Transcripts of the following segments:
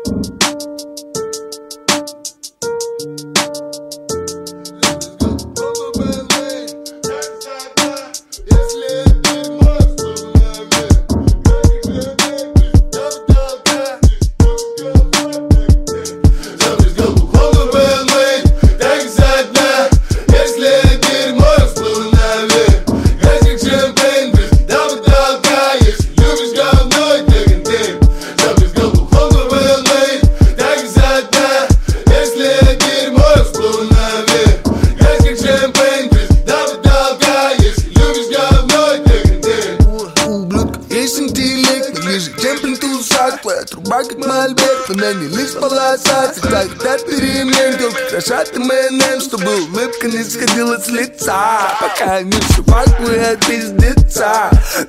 Твоя труба как мольберт, она не лишь полосать. Всегда хотят перемен, телки крошат МНМ, чтобы улыбка не сходила с лица. Пока не шупакует пиздеца,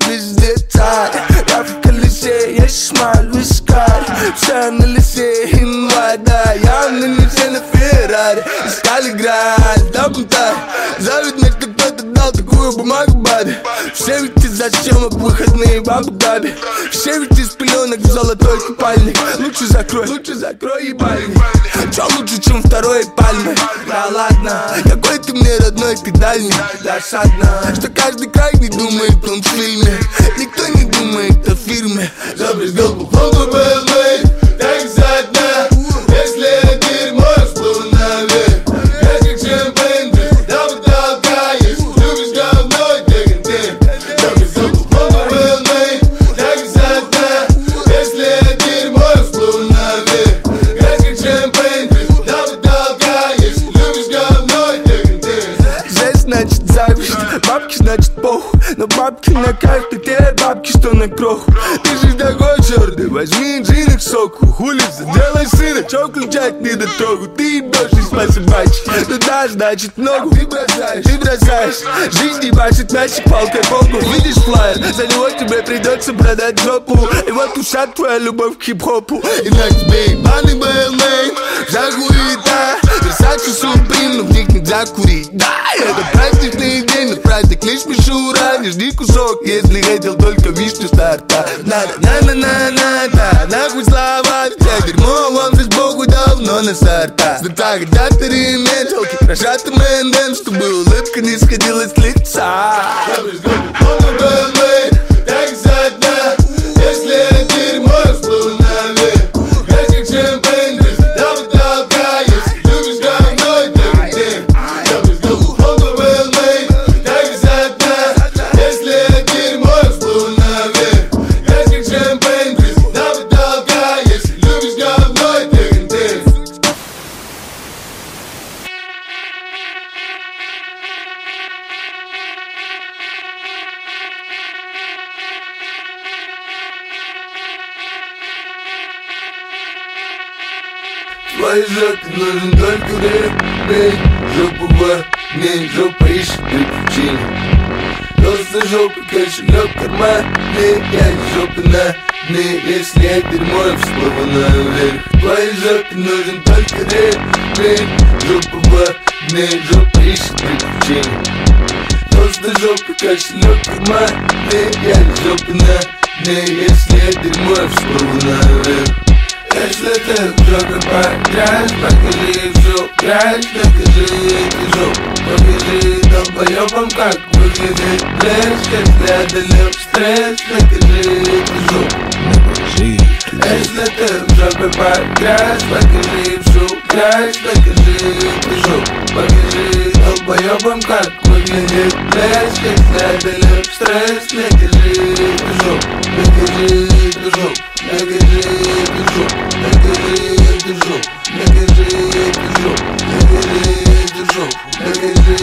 пиздеца. Я в колесе, я шмаль, вискарь. Вся на лесе, инвайда, явно не все на Феррари. Искали граль, дабунтарь. Завидно, что кто-то дал такую бумагу бабе. Все ведь из-за съемок выходные в Абу-Даби. Все ведь из пеленок в золотой купальник. Лучше закрой ебальник. Чё лучше, чем второй пальмы? Да ладно, какой ты мне родной, ты дальний. Досадно, что каждый крайний думает, он в фильме. Никто не думает о фирме. Забрызгал бухлом ББЛ, так задна. Если дерьмо всплыл наверх, грязь как шампейн, да потолка есть. Любишь говно, где контейн. Забрызгал бухлом ББЛ, так задна. Если дерьмо всплыл наверх, грязь как шампейн, да потолка есть. Любишь говно, где контейн. Здесь значит зависть, бабки значит похуй. Но бабки на карте, те бабки, что на кроху. Ты же такой черный, возьми джин к соку. Хули, сделай сына, чё включать не дотрогу. Ты ебёшь по собачьи, туда значит ногу. Ты бросаешь, жизнь ебашит мясик палкой полку. Видишь флайер, за него тебе придется продать жопу. И вот ушат твоя любовь к хип-хопу. И на тебе ебаный БЛМ, загурита. Версачи Суприм, но в них нельзя курить. Да, это праздничный день, но праздник лишь мишура. Не жди кусок, если хотел только вишню старта. На-на-на-на-на-на, нахуй слова. Вся дерьмо вам здесь Богу давно на сорта. Сдата хотят перемен, телки крошат МНМ, чтобы улыбка не сходила с лица. Так задна, если дерьмо всплыл наверх. Грязь как шампейн, да потолка есть. Любишь говно, где контейн. Так задна, если дерьмо всплыл наверх. Грязь как шампейн, да потолка есть. Любишь говно, где контейн. Твоей жопе нужен только ремень. Жопа в ней, жопа ищет приключений. Просто жопа, кошелек в кармане. Я из жопы на дне, если я дерьмо, я всплыву наверх. Твоей жопе нужен только ремень. Жопа в ней, жопа ищет приключений. Просто жопа, кошелек в кармане. Я из жопы на дне, если я дерьмо, я всплыву наверх. Если ты в жопе поиграешь, покажи всю грязь, докажи эту жопу. Покажи долбоёбам, как выглядит блеск. Если одолел стресс, докажи эту жопу. Если ты в жопе поиграешь, покажи всю грязь, докажи эту жопу. Покажи долбоёбам, как выглядит блеск. Если одолел стресс, докажи эту жопу. Докажи эту жопу. Докажи эту жопу. Докажи эту жопу. Докажи эту жопу. Докажи эту жопу. Докажи